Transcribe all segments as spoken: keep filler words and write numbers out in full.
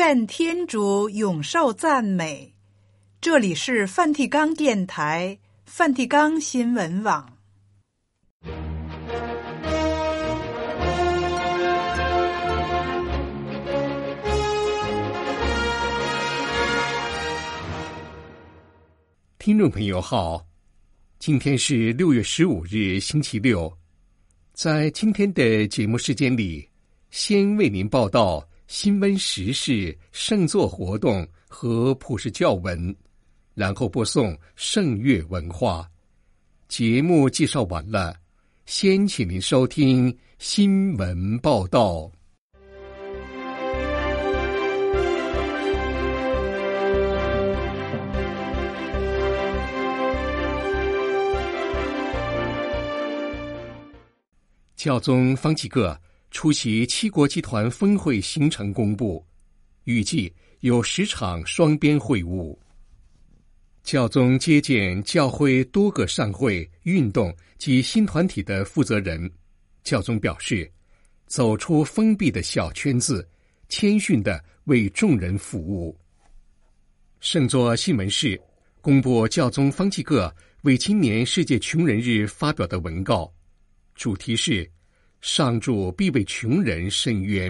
愿天主永受赞美。这里是梵蒂冈电台、梵蒂冈新闻网。 听众朋友好，今天是六月十五日，星期六。在今天的节目时间里，先为您报道新闻时事、圣座活动和普世教文，然后播送圣乐文化。节目介绍完了，先请您收听新闻报道。教宗方济各出席七国集团峰会行程公布，预计有十场双边会晤。教宗接见教会多个善会、运动及新团体的负责人。教宗表示，走出封闭的小圈子，谦逊地为众人服务。圣座新闻室公布教宗方济各为今年世界穷人日发表的文告，主题是上主必为穷人伸冤。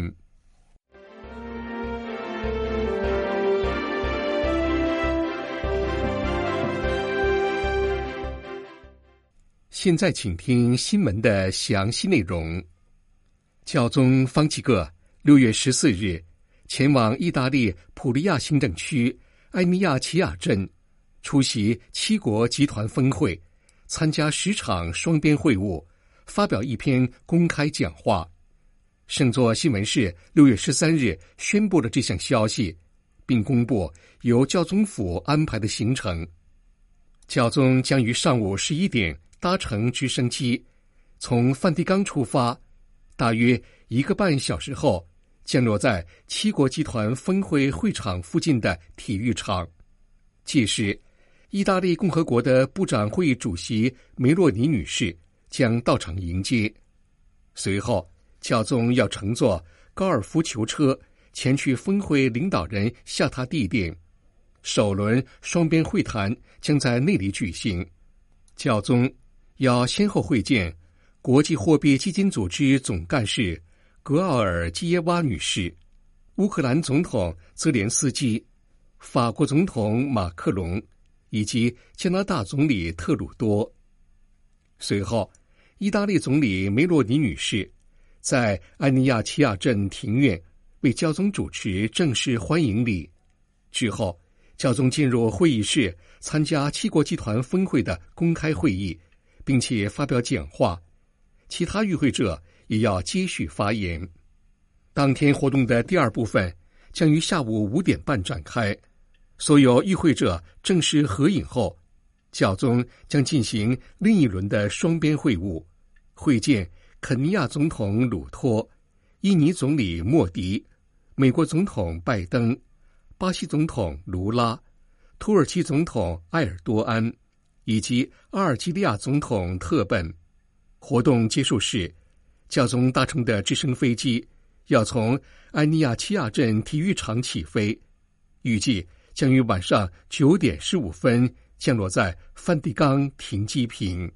现在请听新闻的详细内容。教宗方济各六月十四日前往意大利普利亚行政区埃米亚齐亚镇，出席七国集团峰会，参加十场双边会晤，发表一篇公开讲话。圣座新闻室六月十三日宣布了这项消息，并公布由教宗府安排的行程。教宗将于上午十一点搭乘直升机从梵蒂冈出发，大约一个半小时后降落在七国集团峰会会场附近的体育场。届时，意大利共和国的部长会议主席梅洛尼女士将到场迎接。随后，教宗要乘坐高尔夫球车前去峰会领导人下榻地点，首轮双边会谈将在那里举行。教宗要先后会见国际货币基金组织总干事格奥尔基耶娃女士、乌克兰总统泽连斯基、法国总统马克龙以及加拿大总理特鲁多。随后，意大利总理梅洛尼女士在埃尼亚齐亚镇庭院为教宗主持正式欢迎礼。之后，教宗进入会议室参加七国集团峰会的公开会议，并且发表讲话。其他与会者也要接续发言。当天活动的第二部分将于下午五点半展开，所有与会者正式合影后，教宗将进行另一轮的双边会晤，会见肯尼亚总统鲁托、印尼总理莫迪、美国总统拜登、巴西总统卢拉、土耳其总统埃尔多安以及阿尔及利亚总统特本。活动结束时，教宗搭乘的直升飞机要从埃尼亚齐亚镇体育场起飞，预计将于晚上九点十五分降落在梵蒂冈停机坪。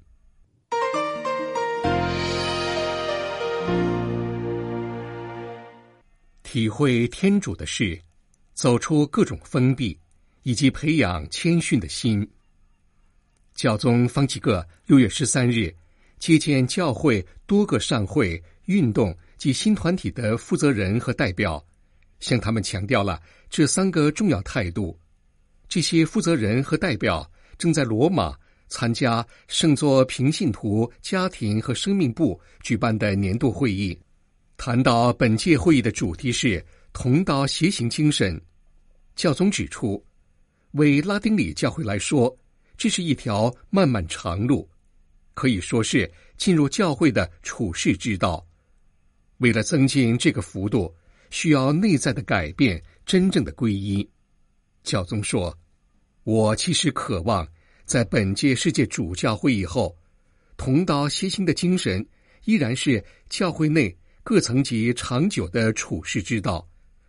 体会天主的事，走出各种封闭，以及培养谦逊的心。教宗方济各六月十三日接见教会多个善会、运动及新团体的负责人和代表，向他们强调了这三个重要态度。这些负责人和代表正在罗马参加圣座平信徒家庭和生命部举办的年度会议。谈到本届会议的主题是同道协行精神，教宗指出，为拉丁里教会来说，这是一条漫漫长路，可以说是进入教会的处世之道。为了增进这个幅度，需要内在的改变，真正的皈依。教宗说，我其实渴望在本届世界主教会议后，同道协行的精神依然是教会内各层级长久的处世之道，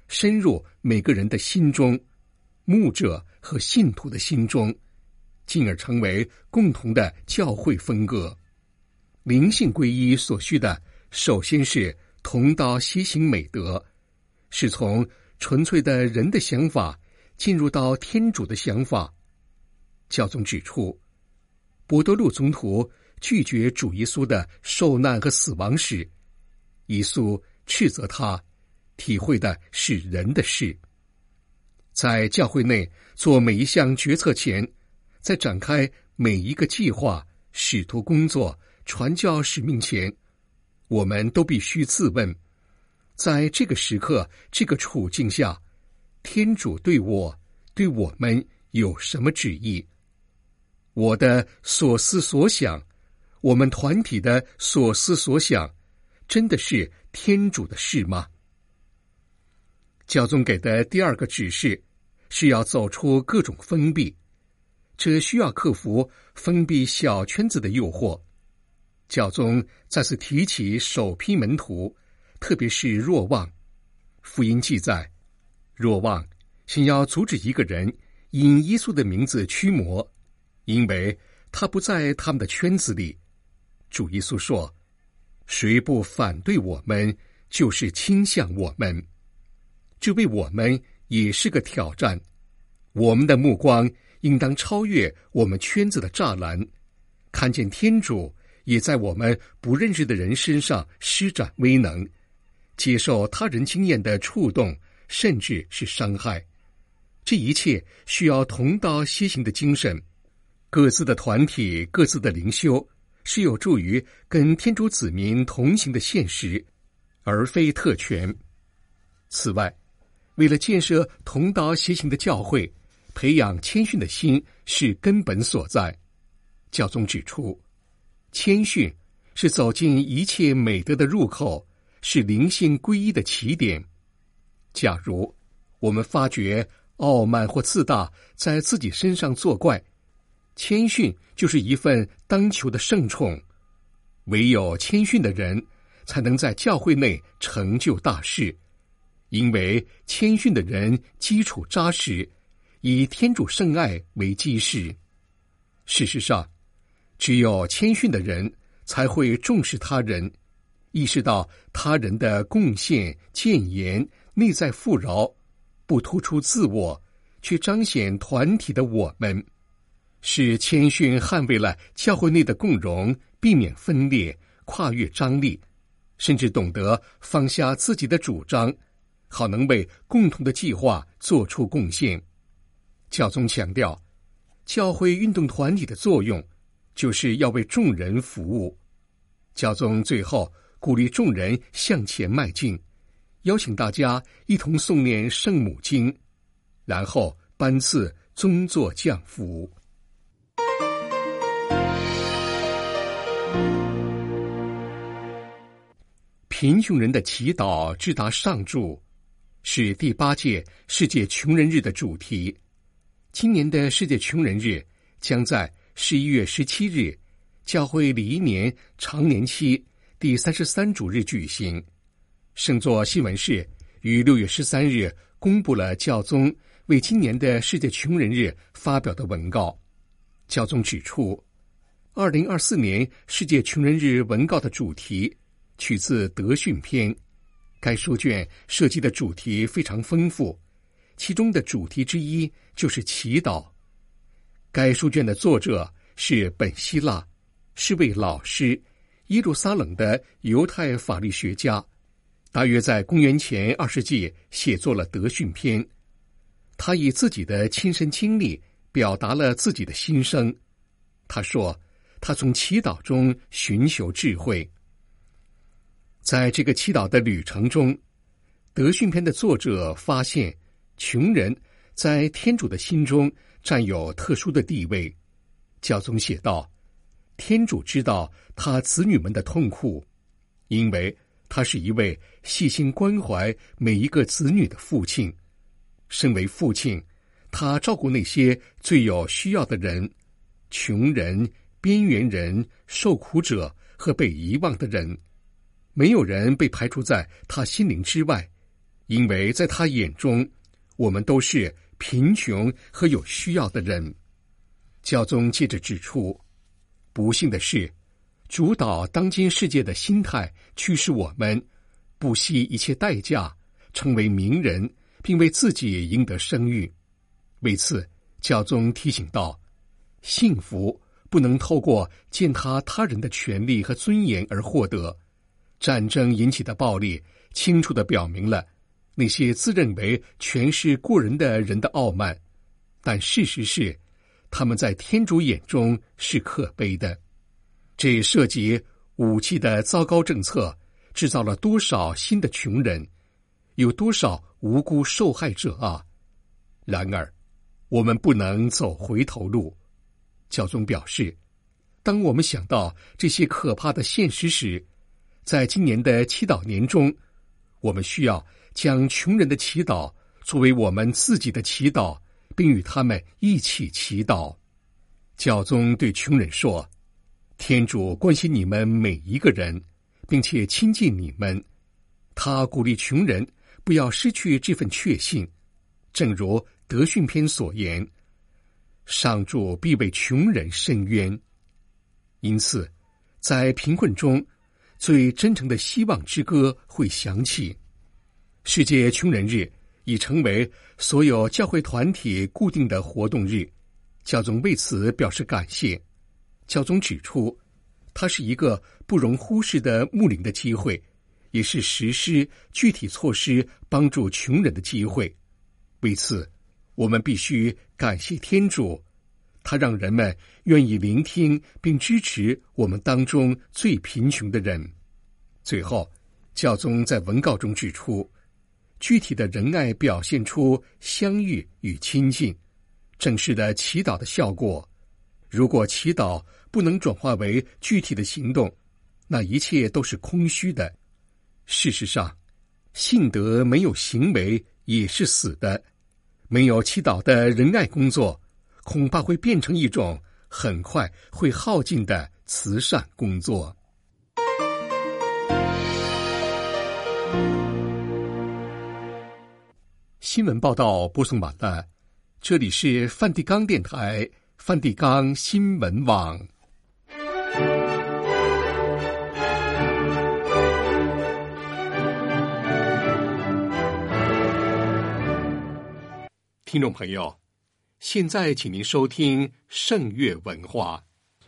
深入每个人的心中，牧者和信徒的心中，进而成为共同的教会风格。灵性皈依所需的，首先是同道协行美德，是从纯粹的人的想法进入到天主的想法。教宗指出，伯多禄宗徒拒绝主耶稣的受难和死亡时，耶稣斥责他，体会的是人的事。在教会内做每一项决策前，在展开每一个计划、使徒工作、传教使命前，我们都必须自问，在这个时刻、这个处境下，天主对我、对我们有什么旨意？我的所思所想，我们团体的所思所想，真的是天主的事吗？教宗给的第二个指示是要走出各种封闭，这需要克服封闭小圈子的诱惑。教宗再次提起首批门徒，特别是若望。福音记载，若望先要阻止一个人因耶稣的名字驱魔，因为他不在他们的圈子里。主耶稣说，谁不反对我们，就是倾向我们。这为我们也是个挑战，我们的目光应当超越我们圈子的栅栏，看见天主也在我们不认识的人身上施展威能，接受他人经验的触动，甚至是伤害。这一切需要同道协行的精神，各自的团体、各自的灵修，是有助于跟天主子民同行的现实，而非特权。此外，为了建设同道协行的教会，培养谦逊的心是根本所在。教宗指出，谦逊是走进一切美德的入口，是灵性皈依的起点。假如我们发觉傲慢或自大在自己身上作怪，谦逊就是一份当求的圣宠。唯有谦逊的人才能在教会内成就大事，因为谦逊的人基础扎实，以天主圣爱为基石。事实上，只有谦逊的人才会重视他人，意识到他人的贡献、谏言、内在富饶，不突出自我，去彰显团体的我们。是谦逊捍卫了教会内的共荣，避免分裂，跨越张力，甚至懂得放下自己的主张，好能为共同的计划做出贡献。教宗强调，教会运动团体的作用就是要为众人服务。教宗最后鼓励众人向前迈进，邀请大家一同诵念圣母经，然后颁赐宗座降福。贫穷人的祈祷直达上主，是第八届世界穷人日的主题。今年的世界穷人日将在十一月十七日，教会礼仪年常年期第三十三主日举行。圣座新闻室于六月十三日公布了教宗为今年的世界穷人日发表的文告。教宗指出，二零二四年世界穷人日文告的主题取自德训篇，该书卷涉及的主题非常丰富，其中的主题之一就是祈祷。该书卷的作者是本希腊，是位老师，耶路撒冷的犹太法律学家，大约在公元前二世纪写作了德训篇。他以自己的亲身经历表达了自己的心声。他说，他从祈祷中寻求智慧。在这个祈祷的旅程中，德训篇的作者发现，穷人在天主的心中占有特殊的地位。教宗写道，天主知道他子女们的痛苦，因为他是一位细心关怀每一个子女的父亲。身为父亲，他照顾那些最有需要的人，穷人、边缘人、受苦者和被遗忘的人。没有人被排除在他心灵之外， 因为在他眼中，我们都是贫穷和有需要的人。教宗接着指出，不幸的是，主导当今世界的心态驱使我们不惜一切代价成为名人，并为自己赢得声誉。为此，教宗提醒道，幸福不能透过践踏他人的权利和尊严而获得。战争引起的暴力清楚地表明了那些自认为权势过人的人的傲慢，但事实是，他们在天主眼中是可悲的。这涉及武器的糟糕政策制造了多少新的穷人，有多少无辜受害者啊！然而，我们不能走回头路。教宗表示，当我们想到这些可怕的现实时，在今年的祈祷年中，我们需要将穷人的祈祷作为我们自己的祈祷，并与他们一起祈祷。教宗对穷人说，天主关心你们每一个人，并且亲近你们。他鼓励穷人不要失去这份确信，正如德训篇所言，上主必为穷人伸冤。因此，在贫困中，最真诚的希望之歌会响起。世界穷人日已成为所有教会团体固定的活动日，教宗为此表示感谢。教宗指出，它是一个不容忽视的牧灵的机会，也是实施具体措施帮助穷人的机会。为此，我们必须感谢天主，他让人们愿意聆听并支持我们当中最贫穷的人。最后，教宗在文告中指出，具体的仁爱表现出相遇与亲近，正式的祈祷的效果。如果祈祷不能转化为具体的行动，那一切都是空虚的。事实上，信德没有行为也是死的。没有祈祷的仁爱工作，恐怕会变成一种很快会耗尽的慈善工作。新闻报道播送完了，这里是梵蒂冈电台梵蒂冈新闻网。听众朋友，现在请您收听圣乐文化。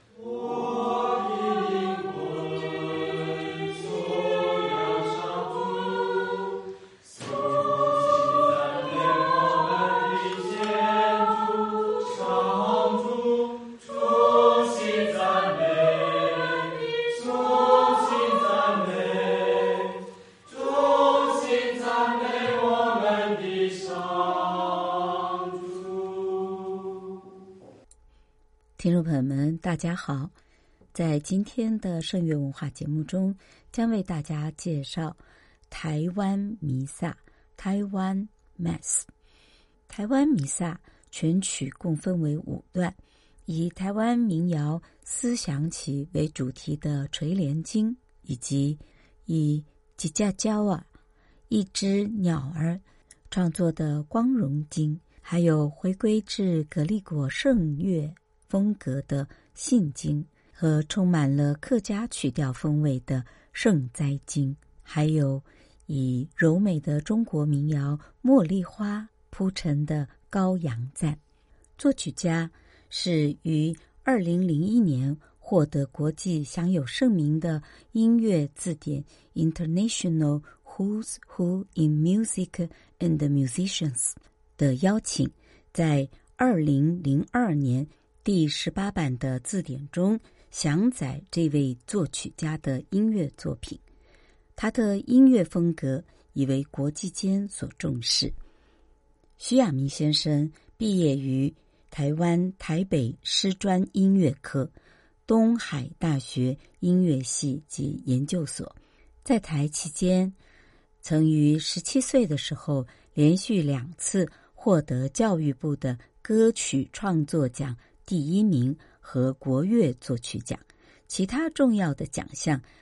听众朋友们，大家好！在今天的圣乐文化节目中，将为大家介绍台湾弥撒 （Taiwan Mass）。台湾弥撒全曲共分为五段，以台湾民谣思想起为主题的垂帘经，以及以几架胶啊一只鸟儿创作的光荣经，还有回归至格利果圣乐风格的信经，和充满了客家曲调风味的圣哉经，还有以柔美的中国民谣茉莉花铺成的羔羊赞。作曲家是于二零零一年获得国际享有盛名的音乐字典 International Who's Who in Music and Musicians 的邀请，在二零零二年第十八版的字典中详载这位作曲家的音乐作品。他的音乐风格已为国际间所重视。徐亚明先生毕业于台湾台北师专音乐科、东海大学音乐系及研究所。在台期间，曾于十七岁的时候连续两次获得教育部的歌曲创作奖第一名和国乐作曲奖。其他重要的奖项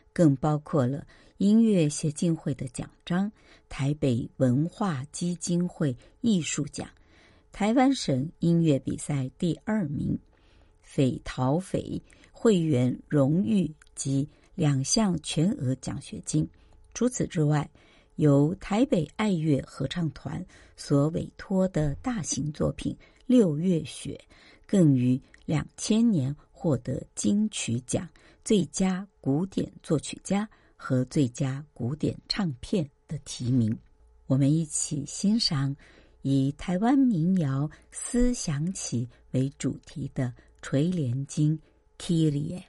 更包括了音乐协进会的奖章、台北文化基金会艺术奖、台湾省音乐比赛第二名、斐陶斐会员荣誉及两项全额奖学金。除此之外，由台北爱乐合唱团所委托的大型作品《六月雪》更于两千年获得金曲奖最佳古典作曲家和最佳古典唱片的提名。我们一起欣赏以台湾民谣《思想起》为主题的垂帘经 Kyrie。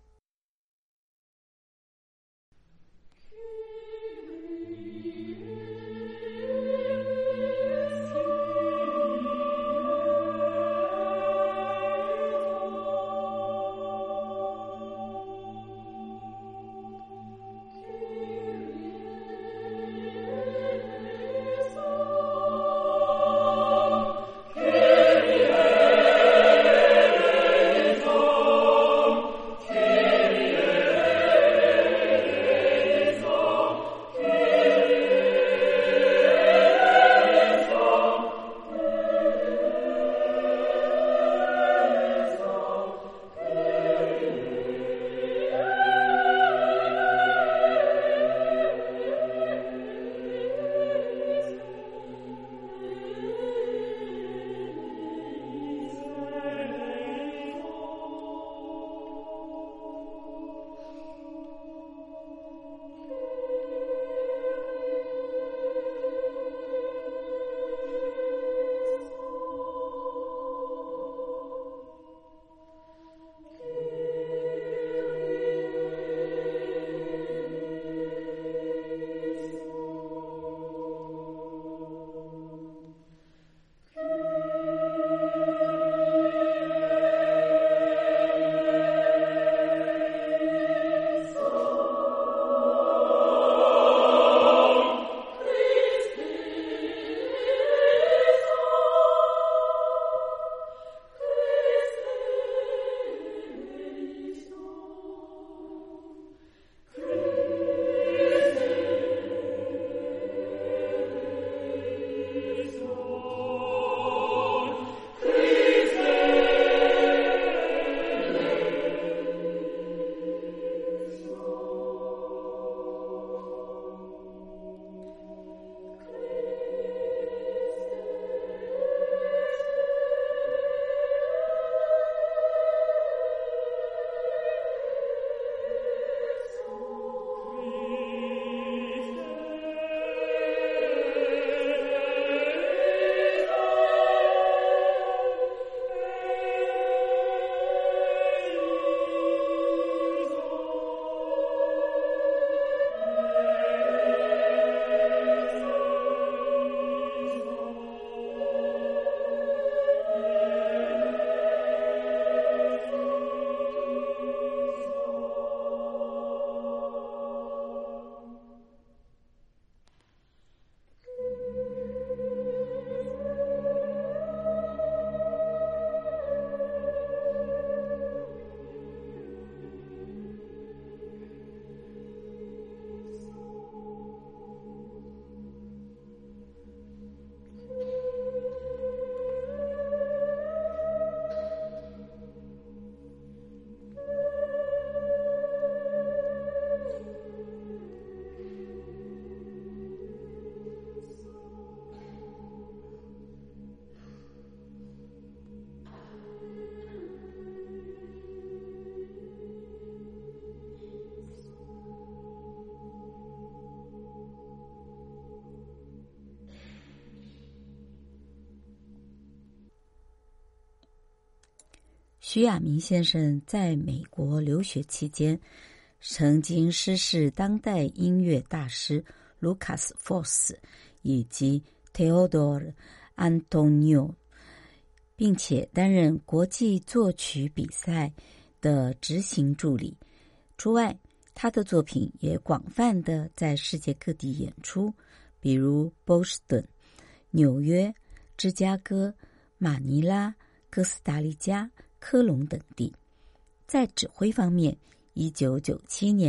徐亚明先生在美国留学期间，曾经师事当代音乐大师卢卡斯·福斯以及 Theodore Antonio， 并且担任国际作曲比赛的执行助理。除外，他的作品也广泛的在世界各地演出，比如波士顿、纽约、芝加哥、马尼拉、哥斯达黎加、科隆等地。在指挥方面，一九九七年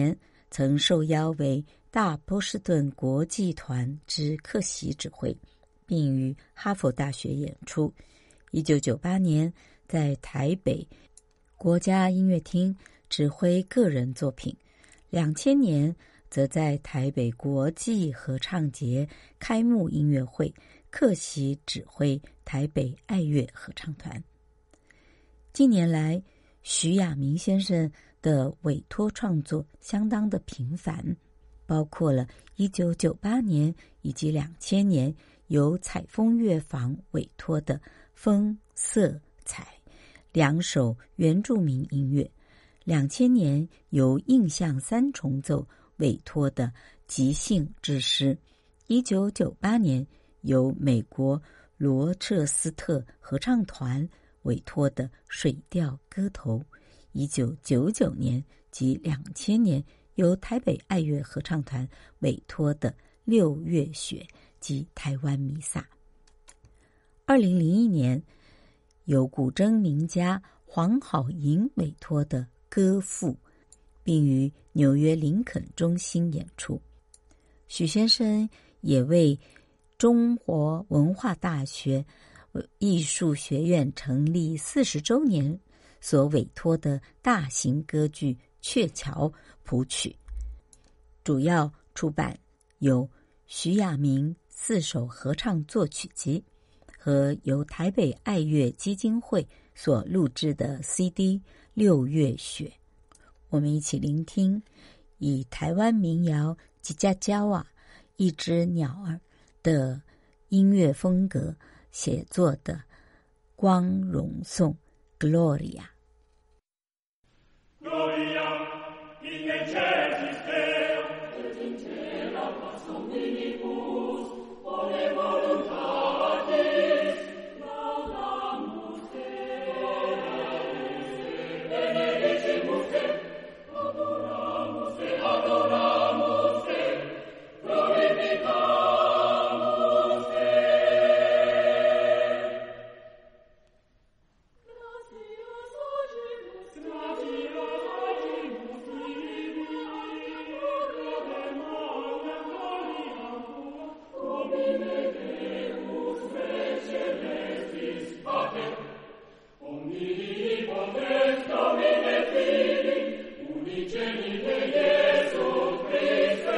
曾受邀为大波士顿国际团之客席指挥，并于哈佛大学演出。一九九八年在台北国家音乐厅指挥个人作品，两千年则在台北国际合唱节开幕音乐会客席指挥台北爱乐合唱团。近年来，徐亚明先生的委托创作相当的频繁，包括了一九九八年以及两千年由采风乐坊委托的《风色彩》两首原住民音乐，两千年由印象三重奏委托的《即兴之诗》，一九九八年由美国罗彻斯特合唱团委托的《水调歌头》，一九九九年及两千年由台北爱乐合唱团委托的《六月雪》及台湾弥撒。二零零一年由古筝名家黄好吟委托的《歌赋》，并于纽约林肯中心演出。许先生也为中国文化大学艺术学院成立四十周年所委托的大型歌剧《鹊桥》谱曲，主要出版有徐亚明四首合唱作曲集和由台北爱乐基金会所录制的 C D《六月雪》。我们一起聆听以台湾民谣吉家娇啊一只鸟儿的音乐风格写作的《光荣颂》 Gloria。 Gloria in excelsis Deo et in terra pars hominibus ore voluntatis laudamus te benedicimus te adoramus te adoramus te glorificamus te. Gratias agimus, gratias agimus tibi, Lodemane gloriatur, Domine Deus Rex celestis Pater, omnipotens Domine Fili, unigenite Iesu Christe.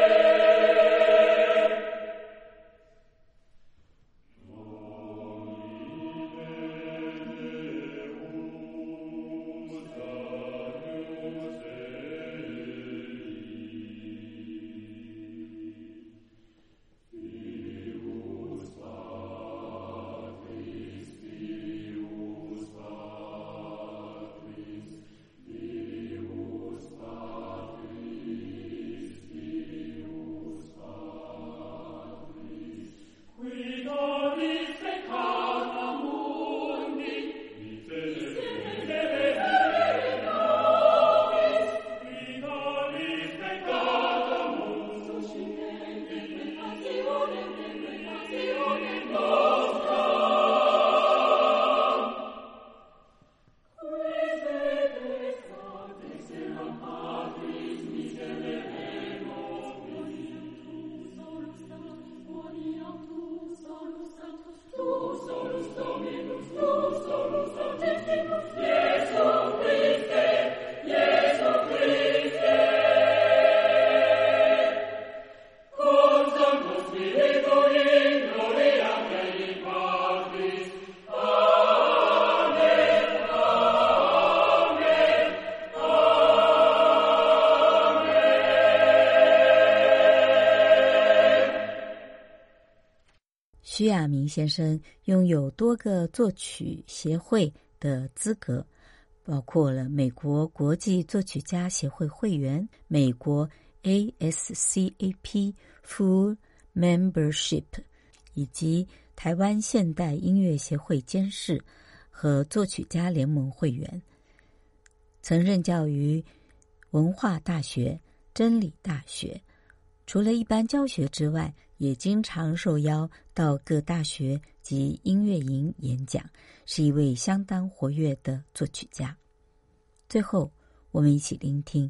徐亚明先生拥有多个作曲协会的资格，包括了美国国际作曲家协会会员、美国 A S C A P Full Membership 以及台湾现代音乐协会监事和作曲家联盟会员。曾任教于文化大学、真理大学，除了一般教学之外，也经常受邀到各大学及音乐营演讲，是一位相当活跃的作曲家。最后，我们一起聆听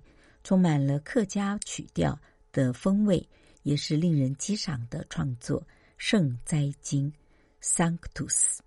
充满了客家曲调的风味，也是令人激赏的创作《圣哉经》Sanctus。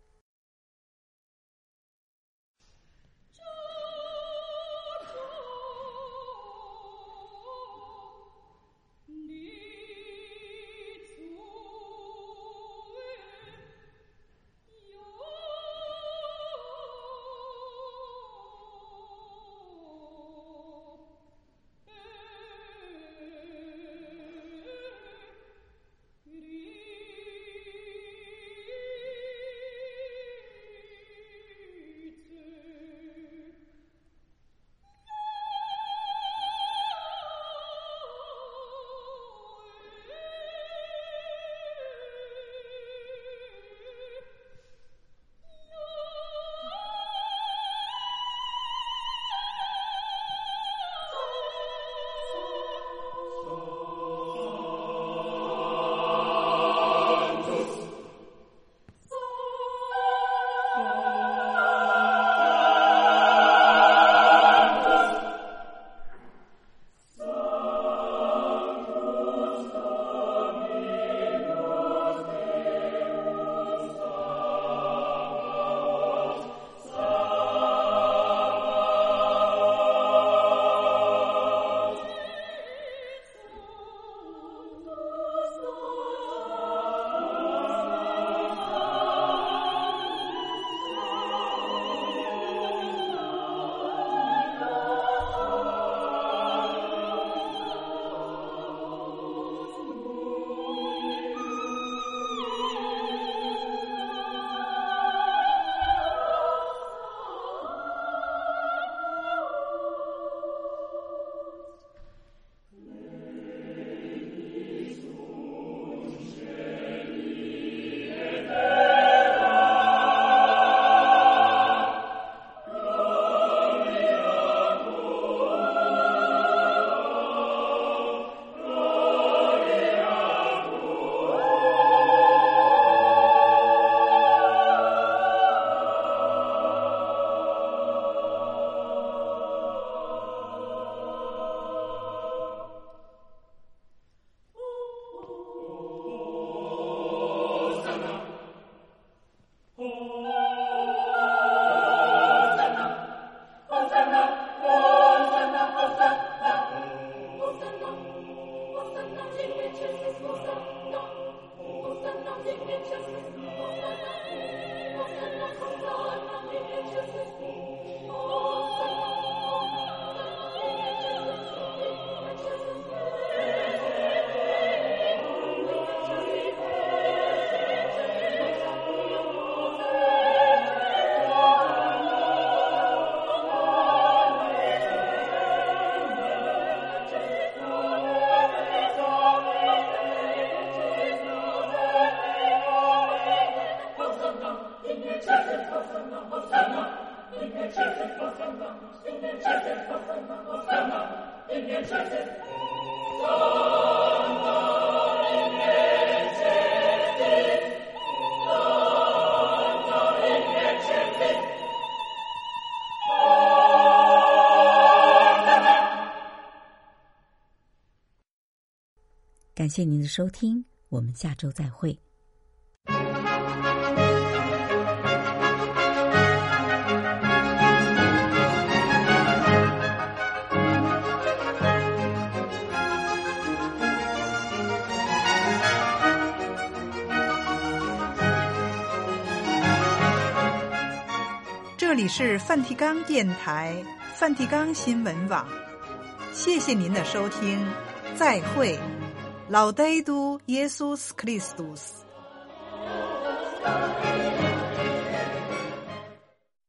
感谢您的收听，我们下周再会。 这里是梵蒂冈电台梵蒂冈新闻网，谢谢您的收听，再会。Laudetur Jesus Christus。